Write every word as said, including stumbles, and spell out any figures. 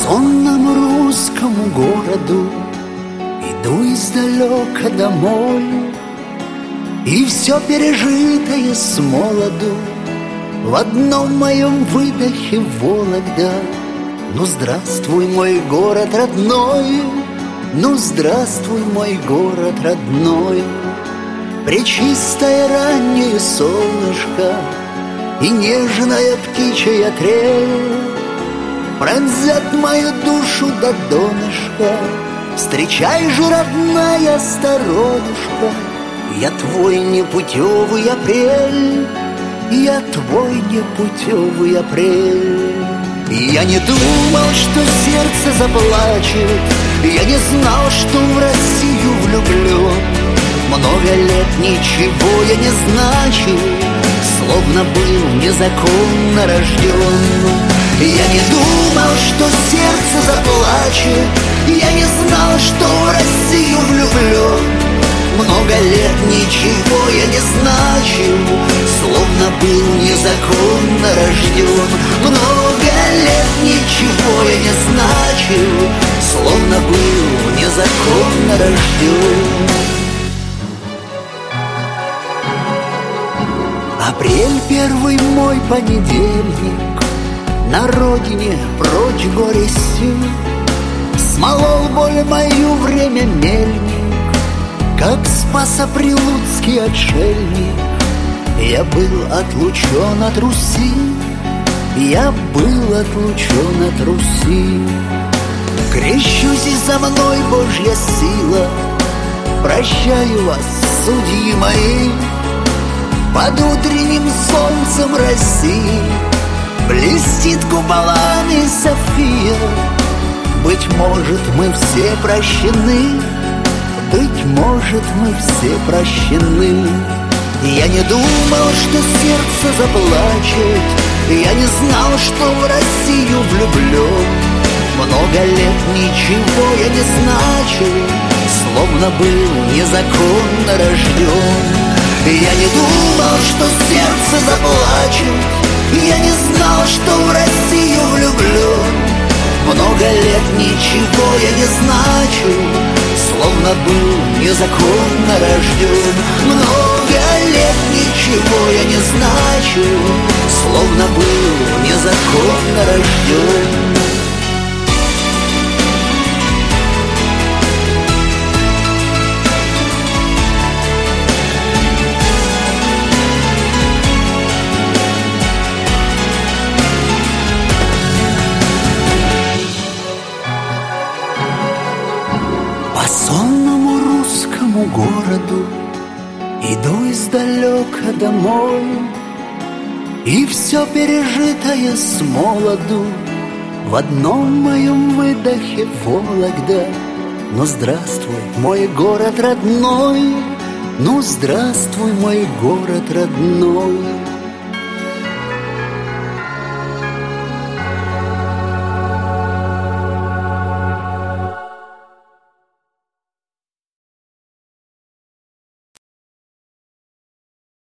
сонному русскому городу иду издалека домой, и все пережитое с молоду в одном моем выдохе Вологда. Ну здравствуй, мой город родной, ну здравствуй, мой город родной. Пречистое раннее солнышко и нежная птичья трель пронзят мою душу до донышка. Встречай же, родная сторонушка, я твой непутевый апрель, я твой непутевый апрель. Я не думал, что сердце заплачет, я не знал, что в Россию влюблен. Много лет ничего я не значил, словно был незаконно рожден. Я не думал, что сердце заплачет, я не знал, что в Россию влюблен. Много лет ничего я не значил, словно был незаконно рожден. Много лет ничего я не значил, словно был незаконно рожден. Апрель первый мой понедельник, на родине прочь горе сил. Смолол боль мою время мельник, как Спасо-Прилуцкий отшельник. Я был отлучен от Руси, я был отлучен от Руси. Крещусь, и за мной Божья сила, прощаю вас, судьи мои. Под утренним солнцем России блестит куполами София. Быть может, мы все прощены, быть может, мы все прощены. Я не думал, что сердце заплачет, я не знал, что в Россию влюблен. Много лет ничего я не значил, словно был незаконно рожден. Я не думал, что сердце заплачет, я не знал, что в Россию влюблен. Много лет ничего я не значил, словно был незаконно рожден. Много лет ничего я не значил, словно был незаконно рожден. По сонному русскому городу иду издалека домой, и все пережитое с молоду в одном моем выдохе Вологда. Ну здравствуй, мой город родной, ну здравствуй, мой город родной.